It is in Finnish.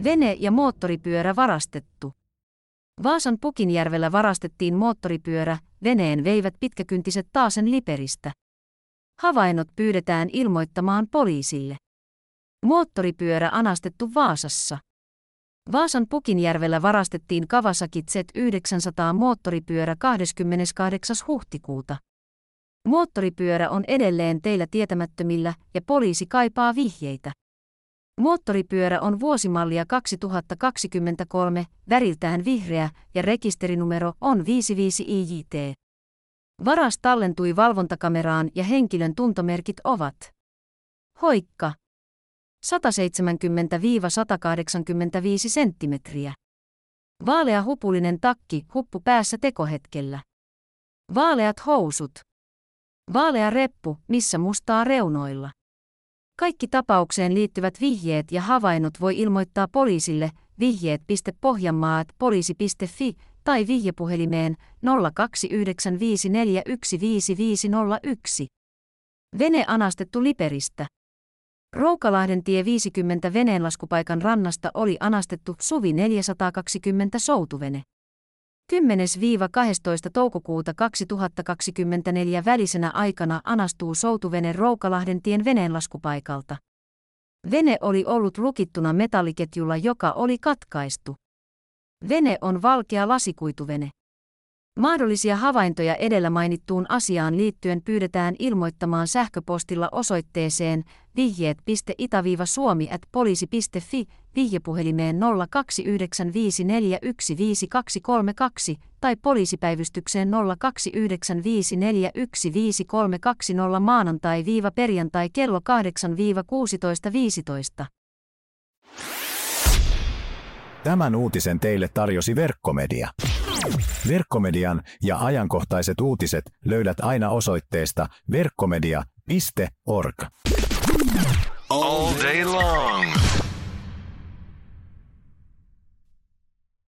Vene ja moottoripyörä varastettu. Vaasan Pukinjärvellä varastettiin moottoripyörä, veneen veivät pitkäkyntiset taasen Liperistä. Havainnot pyydetään ilmoittamaan poliisille. Moottoripyörä anastettu Vaasassa. Vaasan Pukinjärvellä varastettiin Kawasaki Z900 moottoripyörä 28. huhtikuuta. Moottoripyörä on edelleen teillä tietämättömillä ja poliisi kaipaa vihjeitä. Moottoripyörä on vuosimallia 2023, väriltään vihreä ja rekisterinumero on 55 IJT. Varas tallentui valvontakameraan ja henkilön tuntomerkit ovat hoikka 170–185 senttimetriä. Vaalea hupullinen takki, huppu päässä tekohetkellä. Vaaleat housut. Vaalea reppu, missä mustaa reunoilla. Kaikki tapaukseen liittyvät vihjeet ja havainnot voi ilmoittaa poliisille vihjeet.pohjanmaa@poliisi.fi tai vihjepuhelimeen 0295415501. Vene anastettu Liperistä. Roukalahden tie 50 veneenlaskupaikan rannasta oli anastettu Suvi 420 soutuvene. 10–12 toukokuuta 2024 välisenä aikana anastuu soutuvene Roukalahden tien veneenlaskupaikalta. Vene oli ollut lukittuna metalliketjulla, joka oli katkaistu. Vene on valkea lasikuituvene. Mahdollisia havaintoja edellä mainittuun asiaan liittyen pyydetään ilmoittamaan sähköpostilla osoitteeseen vihjeet.ita-suomi@poliisi.fi, vihjepuhelimeen 0295415232 tai poliisipäivystykseen 0295415320 maanantai-perjantai kello 8–16:15. Tämän uutisen teille tarjosi Verkkomedia. Verkkomedian ja ajankohtaiset uutiset löydät aina osoitteesta verkkomedia.org. All day long.